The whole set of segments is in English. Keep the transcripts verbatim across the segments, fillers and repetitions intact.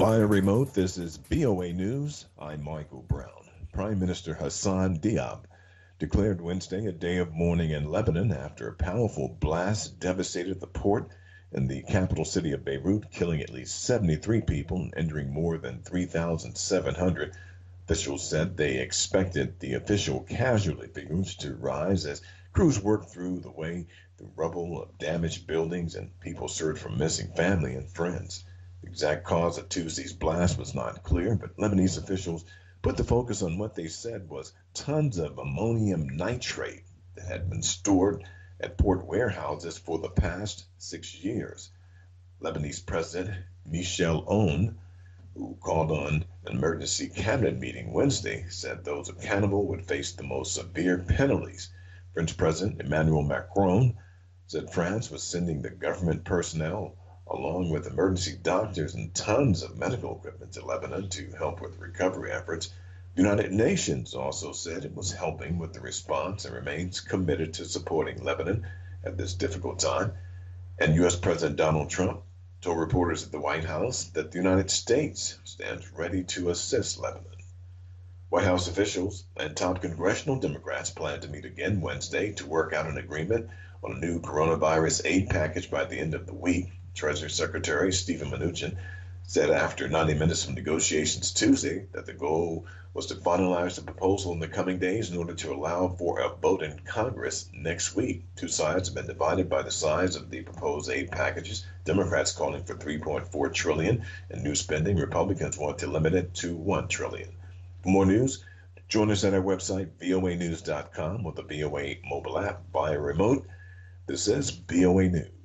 Via remote, this is B O A News. I'm Michael Brown. Prime Minister Hassan Diab declared Wednesday a day of mourning in Lebanon after a powerful blast devastated the port in the capital city of Beirut, killing at least seventy-three people and injuring more than three thousand seven hundred. Officials said they expected the official casualty figures to rise as crews worked through the way through rubble of damaged buildings and people searched for missing family and friends. The exact cause of Tuesday's blast was not clear, but Lebanese officials put the focus on what they said was tons of ammonium nitrate that had been stored at port warehouses for the past six years. Lebanese President Michel Aoun, who called on an emergency cabinet meeting Wednesday, said those accountable would face the most severe penalties. French President Emmanuel Macron said France was sending the government personnel along with emergency doctors and tons of medical equipment to Lebanon to help with recovery efforts. The United Nations also said it was helping with the response and remains committed to supporting Lebanon at this difficult time. And U S President Donald Trump told reporters at the White House that the United States stands ready to assist Lebanon. White House officials and top congressional Democrats plan to meet again Wednesday to work out an agreement on a new coronavirus aid package by the end of the week. Treasury Secretary Stephen Mnuchin said after ninety minutes of negotiations Tuesday that the goal was to finalize the proposal in the coming days in order to allow for a vote in Congress next week. Two sides have been divided by the size of the proposed aid packages. Democrats calling for three point four trillion dollars in new spending. Republicans want to limit it to one trillion dollars. For more news, join us at our website, V O A news dot com, with the V O A mobile app via remote. This is V O A News.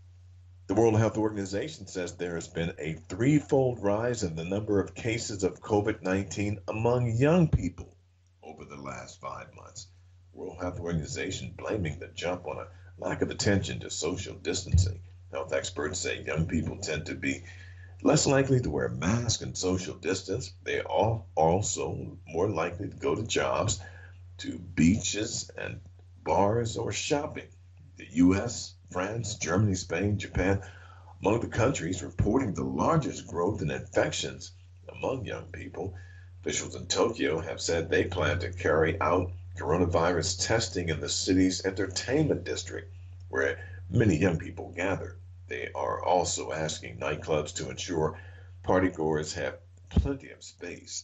The World Health Organization says there has been a threefold rise in the number of cases of COVID nineteen among young people over the last five months. World Health Organization blaming the jump on a lack of attention to social distancing. Health experts say young people tend to be less likely to wear masks and social distance. They are also more likely to go to jobs, to beaches and bars, or shopping. The U S, France, Germany, Spain, Japan, among the countries reporting the largest growth in infections among young people. Officials in Tokyo have said they plan to carry out coronavirus testing in the city's entertainment district, where many young people gather. They are also asking nightclubs to ensure partygoers have plenty of space.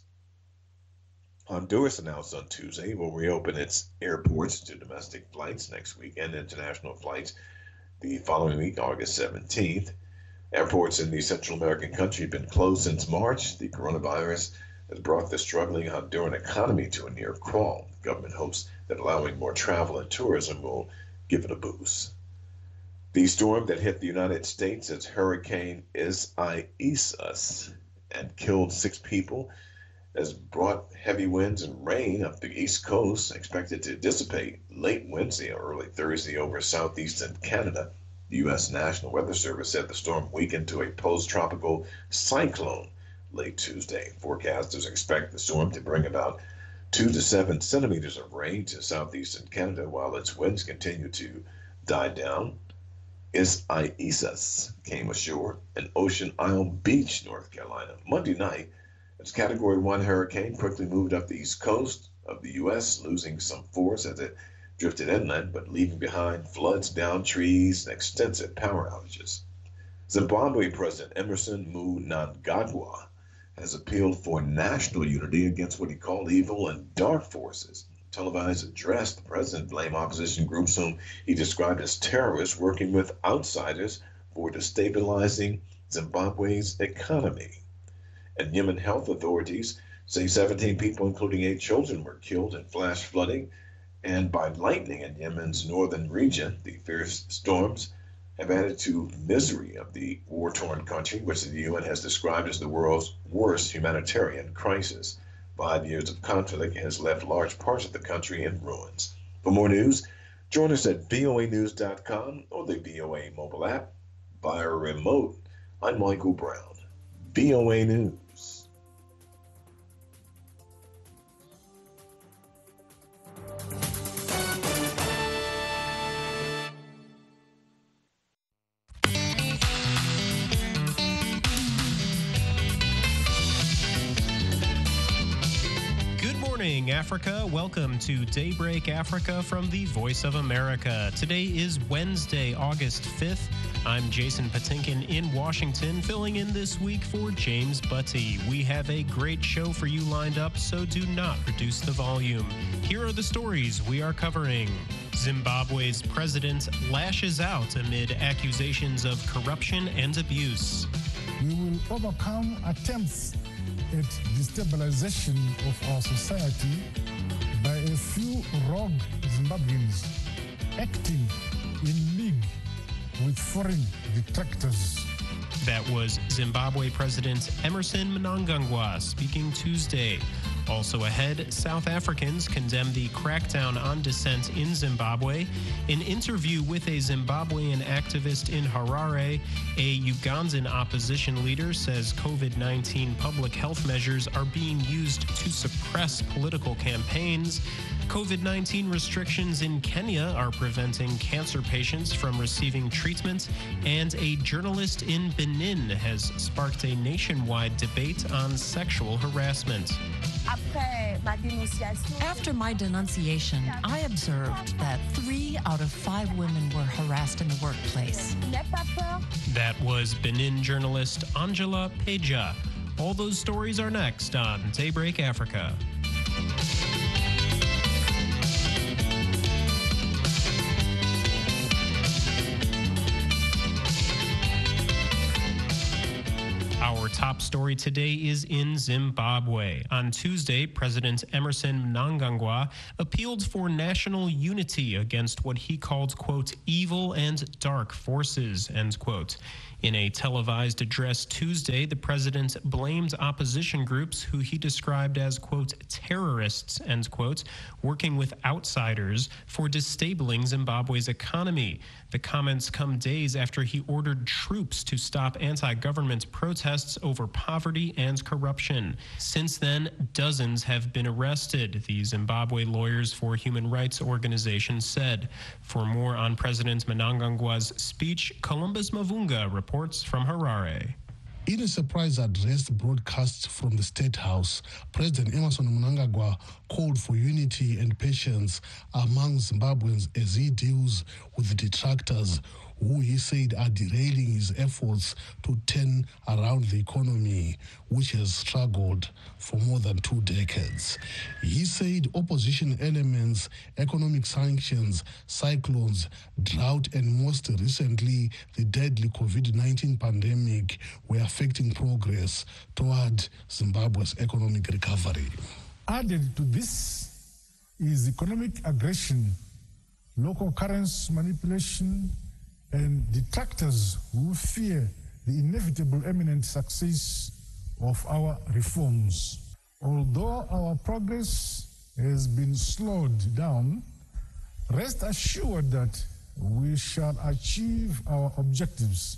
Honduras announced on Tuesday it will reopen its airports to domestic flights next week and international flights the following week, August seventeenth. Airports in the Central American country have been closed since March. The coronavirus has brought the struggling Honduran economy to a near crawl. The government hopes that allowing more travel and tourism will give it a boost. The storm that hit the United States as Hurricane Isaias and killed six people has brought heavy winds and rain up the East Coast, expected to dissipate late Wednesday or early Thursday over southeastern Canada. The U S National Weather Service said the storm weakened to a post-tropical cyclone late Tuesday. Forecasters expect the storm to bring about two to seven centimeters of rain to southeastern Canada while its winds continue to die down. Isaias came ashore in Ocean Isle Beach, North Carolina, Monday night. Its Category one hurricane quickly moved up the east coast of the U S, losing some force as it drifted inland, but leaving behind floods, downed trees, and extensive power outages. Zimbabwe President Emerson Mnangagwa has appealed for national unity against what he called evil and dark forces. Televised address, the president blamed opposition groups whom he described as terrorists working with outsiders for destabilizing Zimbabwe's economy. And Yemen health authorities say seventeen people, including eight children, were killed in flash flooding and by lightning in Yemen's northern region. The fierce storms have added to misery of the war-torn country, which the U N has described as the world's worst humanitarian crisis. Five years of conflict has left large parts of the country in ruins. For more news, join us at V O A news dot com or the V O A mobile app via remote. I'm Michael Brown, V O A News. morning, Africa. Welcome to Daybreak Africa from the Voice of America. Today is Wednesday, August fifth. I'm Jason Patinkin in Washington, filling in this week for James Butty. We have a great show for you lined up, so do not reduce the volume. Here are the stories we are covering. Zimbabwe's president lashes out amid accusations of corruption and abuse. We will overcome attempts at destabilization of our society by a few rogue Zimbabweans acting in league with foreign detractors. That was Zimbabwe President Emmerson Mnangagwa speaking Tuesday. Also ahead, South Africans condemn the crackdown on dissent in Zimbabwe. An interview with a Zimbabwean activist in Harare. A Ugandan opposition leader says COVID nineteen public health measures are being used to suppress political campaigns. COVID nineteen restrictions in Kenya are preventing cancer patients from receiving treatment. And a journalist in Benin has sparked a nationwide debate on sexual harassment. After my denunciation, I observed that three out of five women were harassed in the workplace. That was Benin journalist Angela Peja. All those stories are next on Daybreak Africa. Our top story today is in Zimbabwe. On Tuesday, President Emmerson Mnangagwa appealed for national unity against what he called, quote, evil and dark forces, end quote. In a televised address Tuesday, the president blamed opposition groups who he described as, quote, terrorists, end quote, working with outsiders for disabling Zimbabwe's economy. The comments come days after he ordered troops to stop anti-government protests over poverty and corruption. Since then, dozens have been arrested, the Zimbabwe Lawyers for Human Rights organization said. For more on President Mnangagwa's speech, Columbus Mavunga reports from Harare. In a surprise address broadcast from the State House, President Emmerson Mnangagwa called for unity and patience among Zimbabweans as he deals with the detractors who he said are derailing his efforts to turn around the economy, which has struggled for more than two decades. He said opposition elements, economic sanctions, cyclones, drought, and most recently the deadly COVID nineteen pandemic were affecting progress toward Zimbabwe's economic recovery. Added to this is economic aggression, local currency manipulation, and detractors who fear the inevitable imminent success of our reforms. Although our progress has been slowed down, rest assured that we shall achieve our objectives.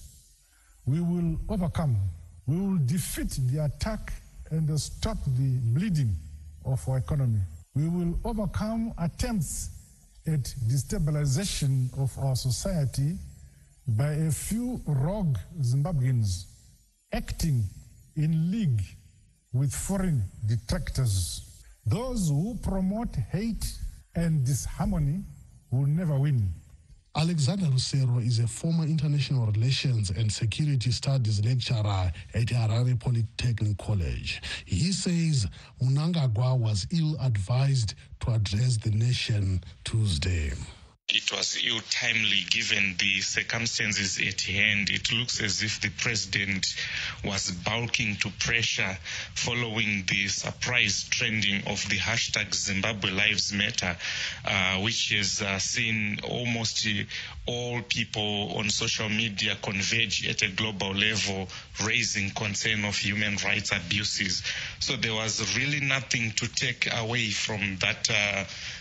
We will overcome. We will defeat the attack and stop the bleeding of our economy. We will overcome attempts at destabilization of our society by a few rogue Zimbabweans acting in league with foreign detractors. Those who promote hate and disharmony will never win. Alexander Lucero is a former international relations and security studies lecturer at Harare Polytechnic College. He says Mnangagwa was ill-advised to address the nation Tuesday. It was ill-timely given the circumstances at hand. It looks as if the president was bulking to pressure following the surprise trending of the hashtag Zimbabwe Lives Matter, uh, which has uh, seen almost uh, all people on social media converge at a global level, raising concern of human rights abuses. So there was really nothing to take away from that uh,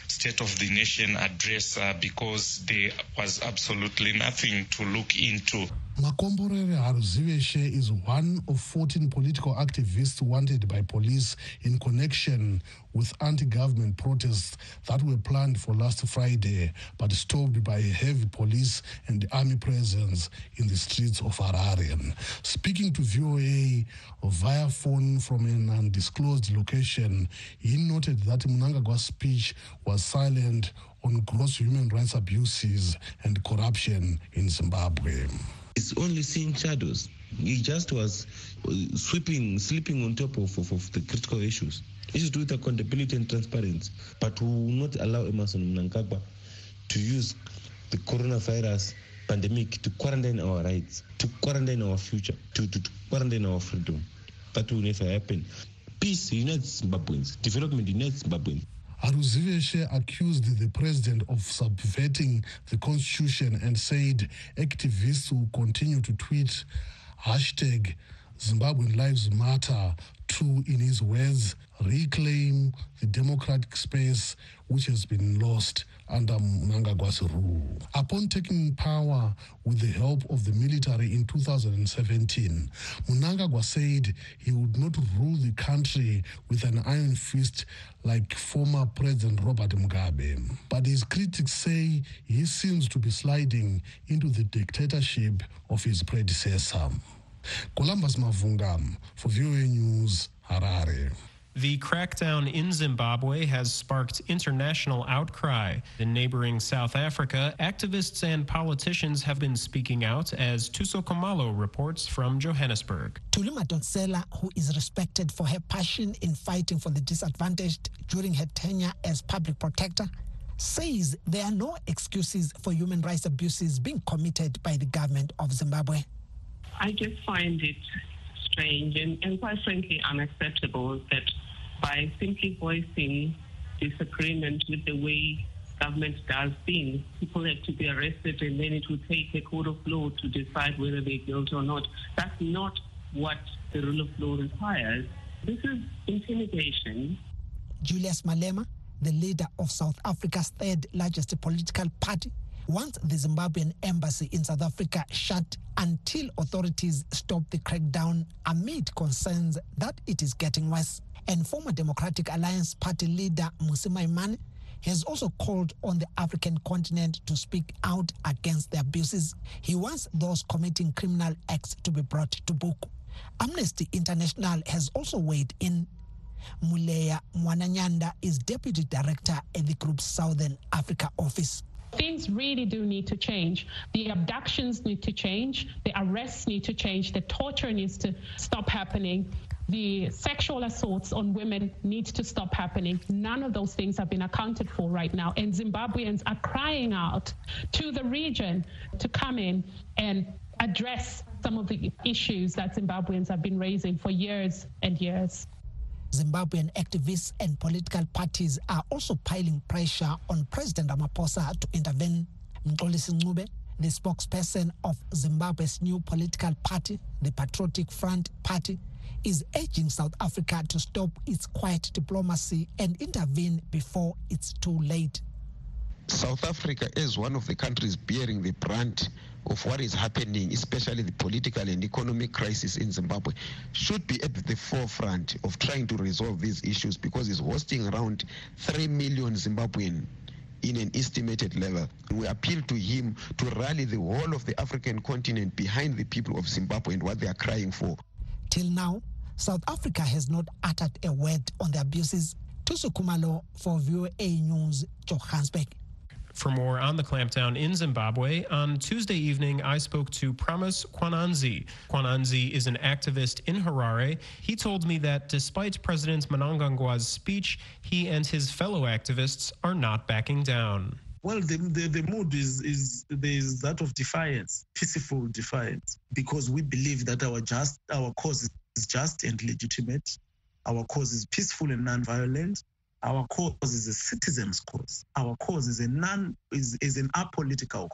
State of the Nation address uh, because there was absolutely nothing to look into. Makomborere Haruziveshe is one of fourteen political activists wanted by police in connection with anti-government protests that were planned for last Friday but stopped by heavy police and army presence in the streets of Harare. Speaking to V O A via phone from an undisclosed location, he noted that Mnangagwa's speech was silent on gross human rights abuses and corruption in Zimbabwe. It's only seeing shadows. He just was sweeping, sleeping on top of, of, of the critical issues. Issues to do with accountability and transparency. But we will not allow Emmerson Mnangagwa to use the coronavirus pandemic to quarantine our rights, to quarantine our future, to, to, to quarantine our freedom. That will never happen. Peace unites Zimbabweans. Development unites Zimbabweans. Haruziveshe accused the president of subverting the constitution and said activists will continue to tweet hashtag Zimbabwean Lives Matter to, in his words, reclaim the democratic space which has been lost under Mnangagwa's rule. Upon taking power with the help of the military in two thousand seventeen, Mnangagwa said he would not rule the country with an iron fist like former President Robert Mugabe. But his critics say he seems to be sliding into the dictatorship of his predecessor. Columbus Mavunga for V O A News, Harare. The crackdown in Zimbabwe has sparked international outcry. In neighboring South Africa, activists and politicians have been speaking out, as Tuso Khumalo reports from Johannesburg. Tuli Madonsela, who is respected for her passion in fighting for the disadvantaged during her tenure as public protector, says there are no excuses for human rights abuses being committed by the government of Zimbabwe. I just find it strange and, and quite frankly unacceptable that by simply voicing disagreement with the way government does things, people have to be arrested and then it will take a court of law to decide whether they're guilty or not. That's not what the rule of law requires. This is intimidation. Julius Malema, the leader of South Africa's third largest political party, wants the Zimbabwean embassy in South Africa shut until authorities stop the crackdown amid concerns that it is getting worse. And former Democratic Alliance Party leader Mmusi Maimane has also called on the African continent to speak out against the abuses. He wants those committing criminal acts to be brought to book. Amnesty International has also weighed in. Muleya Mwananyanda is deputy director at the group's Southern Africa office. Things really do need to change. The abductions need to change. The arrests need to change. The torture needs to stop happening. The sexual assaults on women need to stop happening. None of those things have been accounted for right now. And Zimbabweans are crying out to the region to come in and address some of the issues that Zimbabweans have been raising for years and years. Zimbabwean activists and political parties are also piling pressure on President Ramaphosa to intervene. Mxolisi Ncube, the spokesperson of Zimbabwe's new political party, the Patriotic Front Party, is urging South Africa to stop its quiet diplomacy and intervene before it's too late. South Africa is one of the countries bearing the brunt of what is happening, especially the political and economic crisis in Zimbabwe, should be at the forefront of trying to resolve these issues because it's hosting around three million Zimbabwean in an estimated level. We appeal to him to rally the whole of the African continent behind the people of Zimbabwe and what they are crying for. Till now, South Africa has not uttered a word on the abuses. Tuso Khumalo for V O A News, Johannesburg. For more on the clampdown in Zimbabwe, on Tuesday evening, I spoke to Promise Kwananzi. Kwananzi is an activist in Harare. He told me that despite President Mnangagwa's speech, he and his fellow activists are not backing down. Well, the, the, the mood is, is there is that of defiance, peaceful defiance, because we believe that our just our cause is just and legitimate. Our cause is peaceful and non-violent. Our cause is a citizen's cause. Our cause is a non is, is an apolitical cause.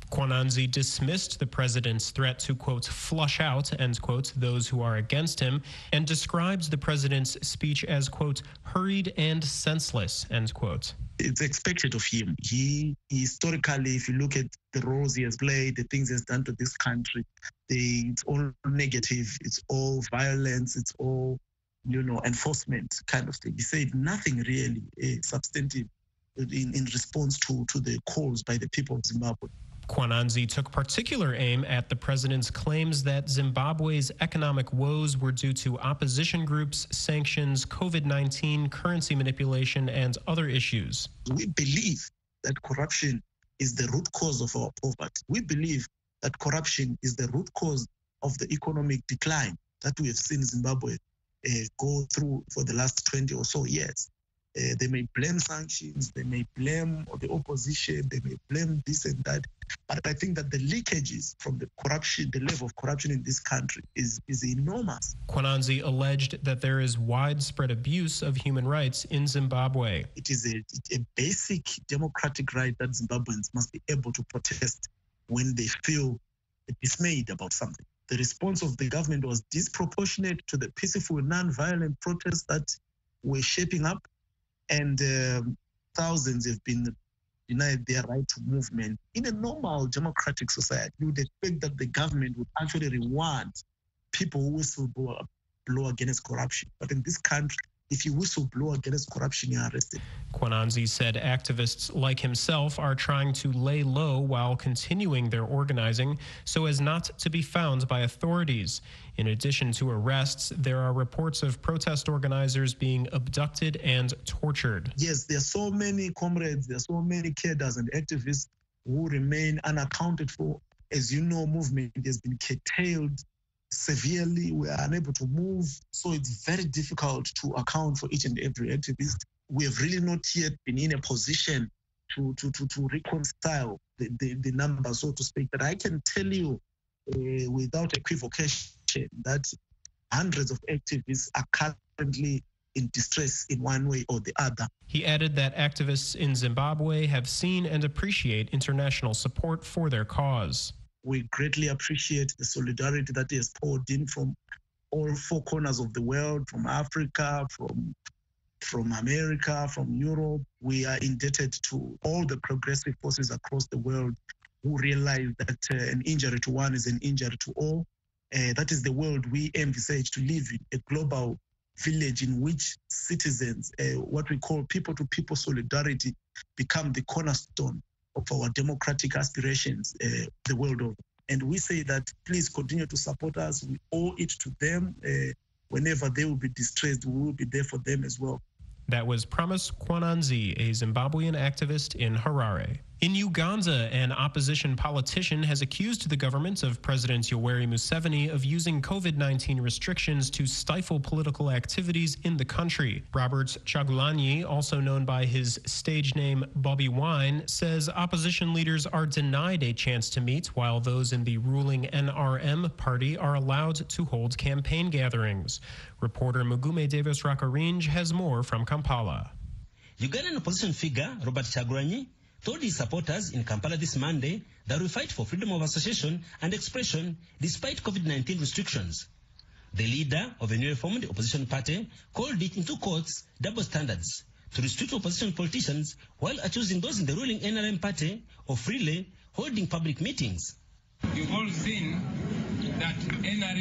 Kwananzi dismissed the president's threat to, quote, flush out, end quote, those who are against him, and describes the president's speech as, quote, hurried and senseless, end quote. It's expected of him. He, historically, if you look at the roles he has played, the things he has done to this country, they, it's all negative, it's all violence, it's all, you know, enforcement kind of thing. He said nothing really uh, substantive in, in response to, to the calls by the people of Zimbabwe. Kwananzi took particular aim at the president's claims that Zimbabwe's economic woes were due to opposition groups, sanctions, COVID nineteen, currency manipulation, and other issues. We believe that corruption is the root cause of our poverty. We believe that corruption is the root cause of the economic decline that we have seen Zimbabwe uh, go through for the last twenty or so years. Uh, they may blame sanctions, they may blame the opposition, they may blame this and that. But I think that the leakages from the corruption, the level of corruption in this country is, is enormous. Kwananzi alleged that there is widespread abuse of human rights in Zimbabwe. It is a, a basic democratic right that Zimbabweans must be able to protest when they feel dismayed about something. The response of the government was disproportionate to the peaceful, non-violent protests that were shaping up. And um, thousands have been denied their right to movement. In a normal democratic society, you would expect that the government would actually reward people who whistleblow blow against corruption. But in this country, if you whistleblow against corruption, you're arrested. Kwananzi said activists like himself are trying to lay low while continuing their organizing so as not to be found by authorities. In addition to arrests, there are reports of protest organizers being abducted and tortured. Yes, there are so many comrades, there are so many cadres and activists who remain unaccounted for. As you know, movement has been curtailed severely. We are unable to move, so it's very difficult to account for each and every activist. We have really not yet been in a position to to to, to reconcile the, the, the numbers, so to speak. But I can tell you uh, without equivocation that hundreds of activists are currently in distress in one way or the other. He added that activists in Zimbabwe have seen and appreciate international support for their cause. We greatly appreciate the solidarity that is poured in from all four corners of the world, from Africa, from, from America, from Europe. We are indebted to all the progressive forces across the world who realize that uh, an injury to one is an injury to all. Uh, that is the world we envisage to live in, a global village in which citizens, uh, what we call people-to-people solidarity, become the cornerstone of our democratic aspirations uh, the world over. And we say that please continue to support us. We owe it to them. Uh, whenever they will be distressed, we will be there for them as well. That was Promise Kwananzi, a Zimbabwean activist in Harare. In Uganda, an opposition politician has accused the government of President Yoweri Museveni of using COVID nineteen restrictions to stifle political activities in the country. Robert Chagulanyi, also known by his stage name Bobby Wine, says opposition leaders are denied a chance to meet while those in the ruling N R M party are allowed to hold campaign gatherings. Reporter Mugume Davis Rakarinj has more from Kampala. Ugandan opposition figure Robert Chagulanyi told his supporters in Kampala this Monday that we fight for freedom of association and expression despite COVID nineteen restrictions. The leader of a newly formed opposition party called it into courts double standards to restrict opposition politicians while accusing those in the ruling N R M party of freely holding public meetings. You've all seen that N R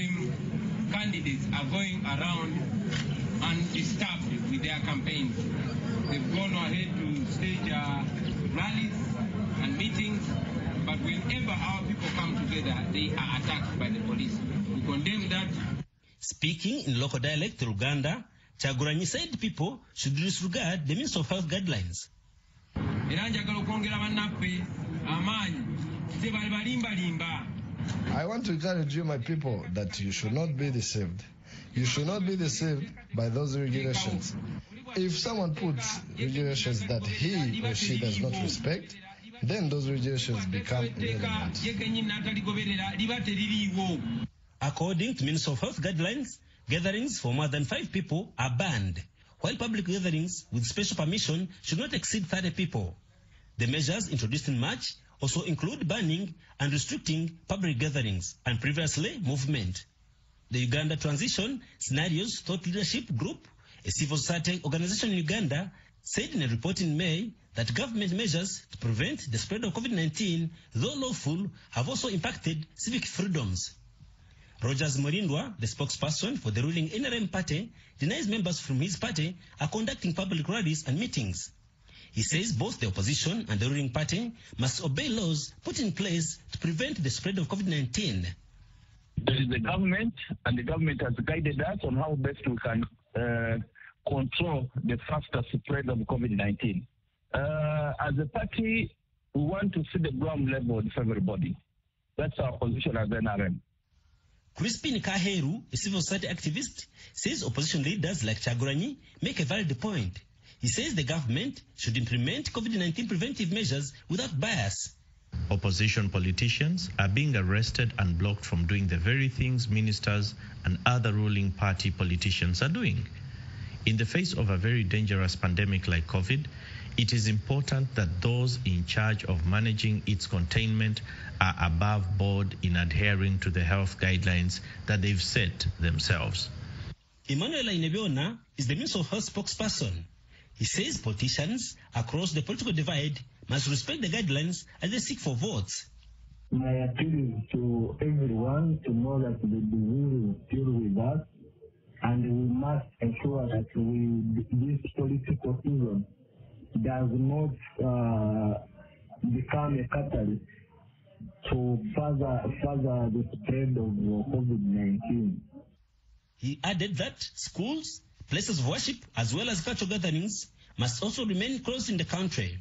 M candidates are going around undisturbed with their campaigns. They've gone ahead to stage uh, rallies and meetings, but whenever our people come together, they are attacked by the police. We condemn that. Speaking in local dialect Uganda, Chagulanyi said people should disregard the Ministry of Health guidelines. I want to encourage you, my people, that you should not be deceived. You should not be deceived by those regulations. If someone puts regulations that he or she does not respect, then those regulations become irrelevant. According to Ministry of Health guidelines, gatherings for more than five people are banned, while public gatherings with special permission should not exceed thirty people. The measures introduced in March also include banning and restricting public gatherings and previously movement. The Uganda Transition Scenarios Thought Leadership Group, a civil society organization in Uganda, said in a report in May that government measures to prevent the spread of COVID nineteen, though lawful, have also impacted civic freedoms. Rogers Morindwa, the spokesperson for the ruling N R M party, denies members from his party are conducting public rallies and meetings. He says both the opposition and the ruling party must obey laws put in place to prevent the spread of COVID nineteen. There is the government, and the government has guided us on how best we can uh, control the faster spread of COVID nineteen. Uh, as a party, we want to see the ground level for everybody. That's our position as N R M. Crispin Kaheru, a civil society activist, says opposition leaders like Kyagulanyi make a valid point. He says the government should implement COVID nineteen preventive measures without bias. Opposition politicians are being arrested and blocked from doing the very things ministers and other ruling party politicians are doing. In the face of a very dangerous pandemic like COVID, it is important that those in charge of managing its containment are above board in adhering to the health guidelines that they've set themselves. Emmanuel Inebiona is the Minister of Health spokesperson. He says politicians across the political divide must respect the guidelines as they seek for votes. My appeal is to everyone to know that the disease is still with us, and we must ensure that we, this political season does not uh, become a catalyst to further, further the spread of COVID nineteen. He added that schools, places of worship, as well as cultural gatherings must also remain closed in the country.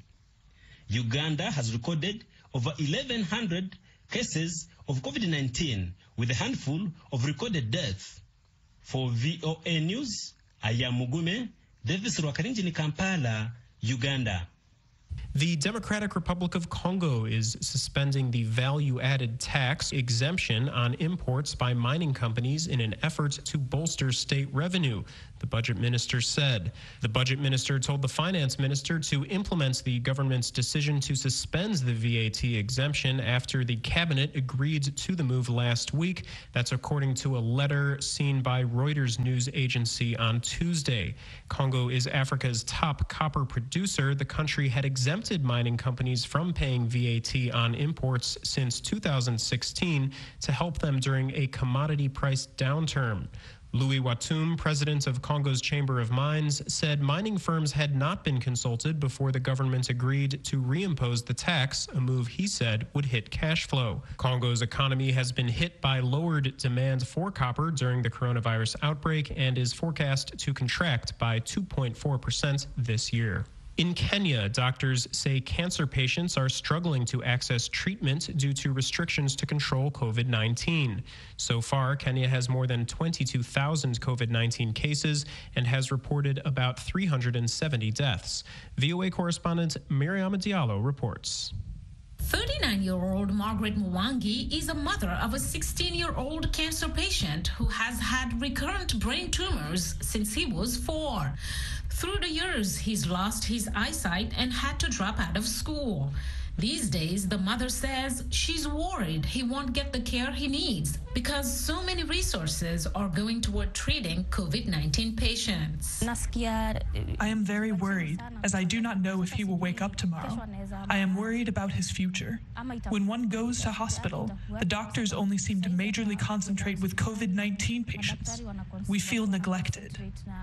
Uganda has recorded over eleven hundred cases of COVID nineteen, with a handful of recorded deaths. For V O A News, I am Mugume, Davis Rwakarinji in Kampala, Uganda. The Democratic Republic of Congo is suspending the value-added tax exemption on imports by mining companies in an effort to bolster state revenue, the budget minister said. The budget minister told the finance minister to implement the government's decision to suspend the V A T exemption after the cabinet agreed to the move last week. That's according to a letter seen by Reuters news agency on Tuesday. Congo is Africa's top copper producer. The country had exempted mining companies from paying V A T on imports since two thousand sixteen to help them during a commodity price downturn. Louis Watum, president of Congo's Chamber of Mines, said mining firms had not been consulted before the government agreed to reimpose the tax, a move he said would hit cash flow. Congo's economy has been hit by lowered demand for copper during the coronavirus outbreak and is forecast to contract by two point four percent this year. In Kenya, doctors say cancer patients are struggling to access treatment due to restrictions to control COVID nineteen. So far, Kenya has more than twenty-two thousand COVID nineteen cases and has reported about three hundred seventy deaths. V O A correspondent Miriam Diallo reports. thirty-nine-year-old Margaret Mwangi is a mother of a sixteen-year-old cancer patient who has had recurrent brain tumors since he was four. Through the years, he's lost his eyesight and had to drop out of school. These days, the mother says she's worried he won't get the care he needs because so many resources are going toward treating COVID nineteen patients. I am very worried, as I do not know if he will wake up tomorrow. I am worried about his future. When one goes to hospital, the doctors only seem to majorly concentrate with COVID nineteen patients. We feel neglected.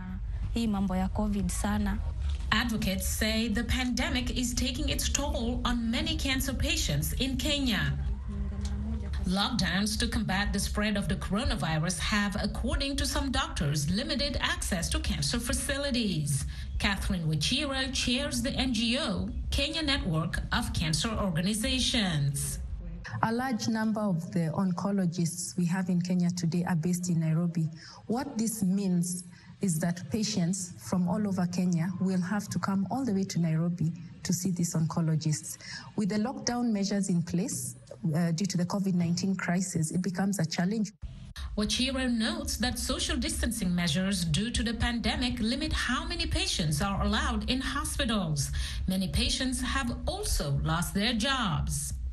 Advocates say the pandemic is taking its toll on many cancer patients in Kenya. Lockdowns to combat the spread of the coronavirus have, according to some doctors, limited access to cancer facilities. Catherine Wachira chairs the N G O, Kenya Network of Cancer Organizations. A large number of the oncologists we have in Kenya today are based in Nairobi. What this means is that patients from all over Kenya will have to come all the way to Nairobi to see these oncologists. With the lockdown measures in place uh, due to the COVID nineteen crisis, it becomes a challenge. Wachira notes that social distancing measures due to the pandemic limit how many patients are allowed in hospitals. Many patients have also lost their jobs.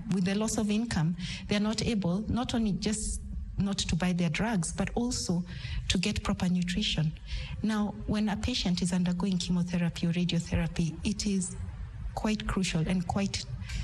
with the loss of income, they're not able not only just not to buy their drugs, but also to get proper nutrition. Now, when a patient is undergoing chemotherapy or radiotherapy, it is quite crucial and quite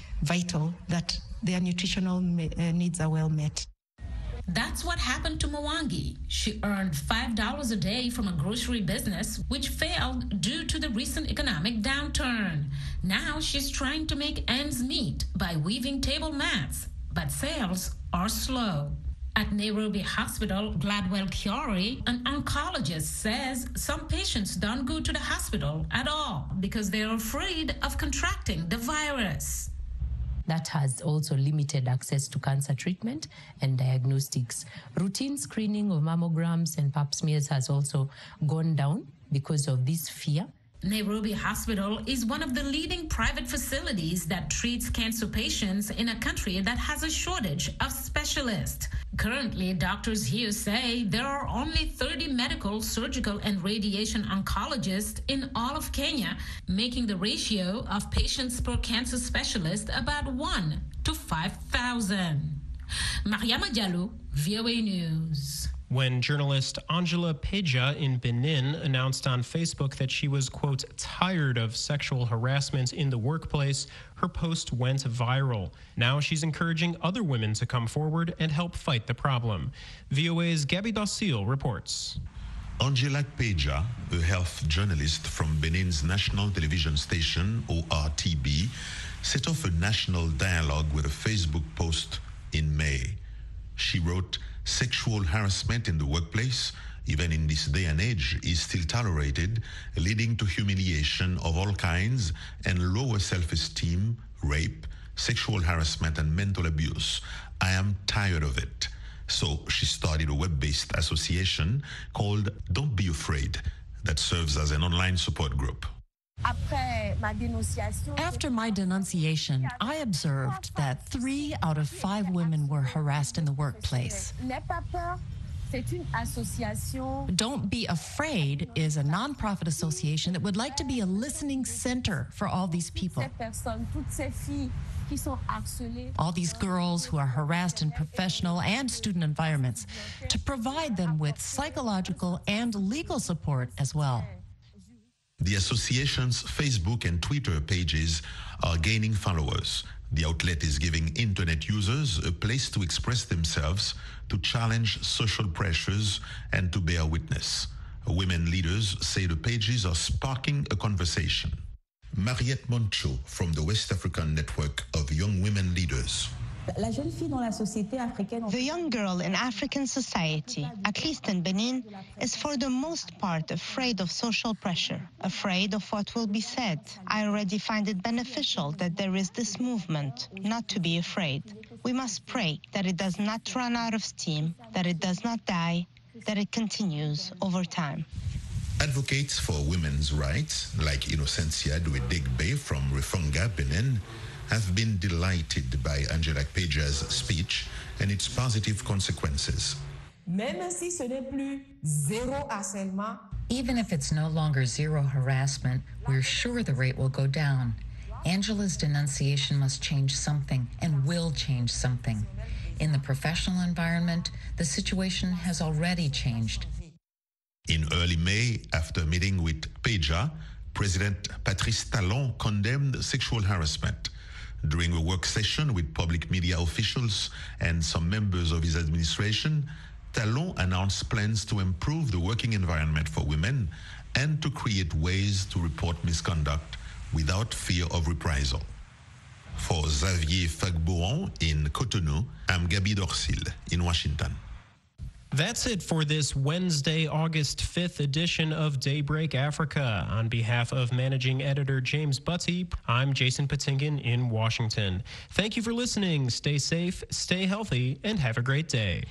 vital that their nutritional needs are well met. That's what happened to Mwangi. She earned five dollars a day from a grocery business, which failed due to the recent economic downturn. Now she's trying to make ends meet by weaving table mats, but sales are slow. At Nairobi Hospital, Gladwell Kiori, an oncologist, says some patients don't go to the hospital at all because they're afraid of contracting the virus. That has also limited access to cancer treatment and diagnostics. Routine screening of mammograms and pap smears has also gone down because of this fear. Nairobi Hospital is one of the leading private facilities that treats cancer patients in a country that has a shortage of specialists. Currently, doctors here say there are only thirty medical, surgical, and radiation oncologists in all of Kenya, making the ratio of patients per cancer specialist about one to five thousand. Mariama Diallo, V O A News. When journalist Angela Peja in Benin announced on Facebook that she was, quote, tired of sexual harassment in the workplace, her post went viral. Now she's encouraging other women to come forward and help fight the problem. V O A's Gabby Docile reports. Angela Peja, a health journalist from Benin's national television station, O R T B, set off a national dialogue with a Facebook post in May. She wrote, sexual harassment in the workplace, even in this day and age, is still tolerated, leading to humiliation of all kinds and lower self-esteem, rape, sexual harassment, and mental abuse. I am tired of it. So she started a web-based association called Don't Be Afraid that serves as an online support group. After my denunciation, I observed that three out of five women were harassed in the workplace. Don't Be Afraid is a nonprofit association that would like to be a listening center for all these people. All these girls who are harassed in professional and student environments, to provide them with psychological and legal support as well. The association's Facebook and Twitter pages are gaining followers. The outlet is giving internet users a place to express themselves, to challenge social pressures, and to bear witness. Women leaders say the pages are sparking a conversation. Mariette Moncho from the West African Network of Young Women Leaders. The young girl in African society, at least in Benin, is for the most part afraid of social pressure, afraid of what will be said. I already find it beneficial that there is this movement, not to be afraid. We must pray that it does not run out of steam, that it does not die, that it continues over time. Advocates for women's rights, like Innocencia Duedegbe from Refonga, Benin, have been delighted by Angela Peja's speech and its positive consequences. Even if it's no longer zero harassment, we're sure the rate will go down. Angela's denunciation must change something and will change something. In the professional environment, the situation has already changed. In early May, after meeting with Peja, President Patrice Talon condemned sexual harassment. During a work session with public media officials and some members of his administration, Talon announced plans to improve the working environment for women and to create ways to report misconduct without fear of reprisal. For Xavier Fagbouron in Cotonou, I'm Gaby Docile in Washington. That's it for this Wednesday, August fifth edition of Daybreak Africa. On behalf of managing editor James Butty, I'm Jason Patinkin in Washington. Thank you for listening. Stay safe, stay healthy, and have a great day.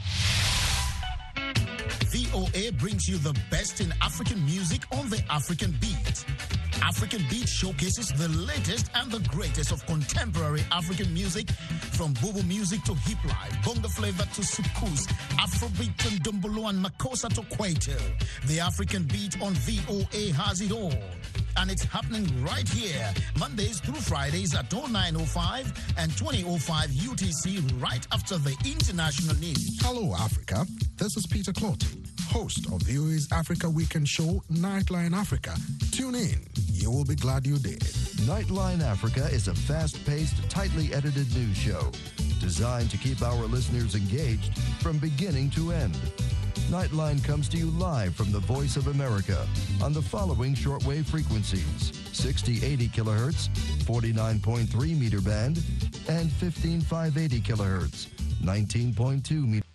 V O A brings you the best in African music on the African Beat. African Beat showcases the latest and the greatest of contemporary African music, from Bobo music to hip life, bongo flavor to soukous, Afrobeat and Dumbolo and Makossa to Kwaito. The African Beat on V O A has it all. and it's happening right here, Mondays through Fridays at oh nine oh five and twenty oh five U T C, right after the international news. Hello, Africa. This is Peter Clotty, host of V O A's Africa Weekend show, Nightline Africa. Tune in. You will be glad you did. Nightline Africa is a fast-paced, tightly edited news show designed to keep our listeners engaged from beginning to end. Nightline comes to you live from the Voice of America on the following shortwave frequencies: sixty eighty kilohertz, forty-nine point three meter band, and fifteen five eighty kilohertz, nineteen point two meter.